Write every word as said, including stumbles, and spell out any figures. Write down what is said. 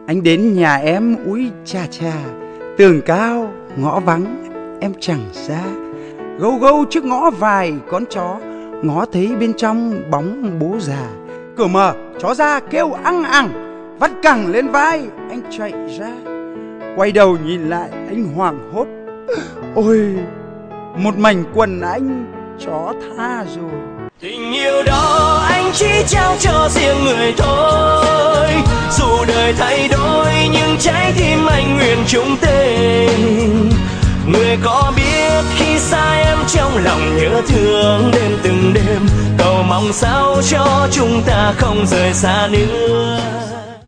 Anh đến nhà em úi cha cha, tường cao ngõ vắng em chẳng ra. Gâu gâu trước ngõ vài con chó, ngó thấy bên trong bóng bố già. Cửa mở chó ra kêu ăng ẳng, vắt cẳng lên vai anh chạy ra. Quay đầu nhìn lại anh hoảng hốt, ôi một mảnh quần anh chó tha rồi. Tình yêu đó anh chỉ trao cho riêng người thôi, dù đời thay đổi nhưng trái tim anh nguyện chung tình. Người có biết khi xa em trong lòng nhớ thương đêm từng đêm, cầu mong sao cho chúng ta không rời xa nữa.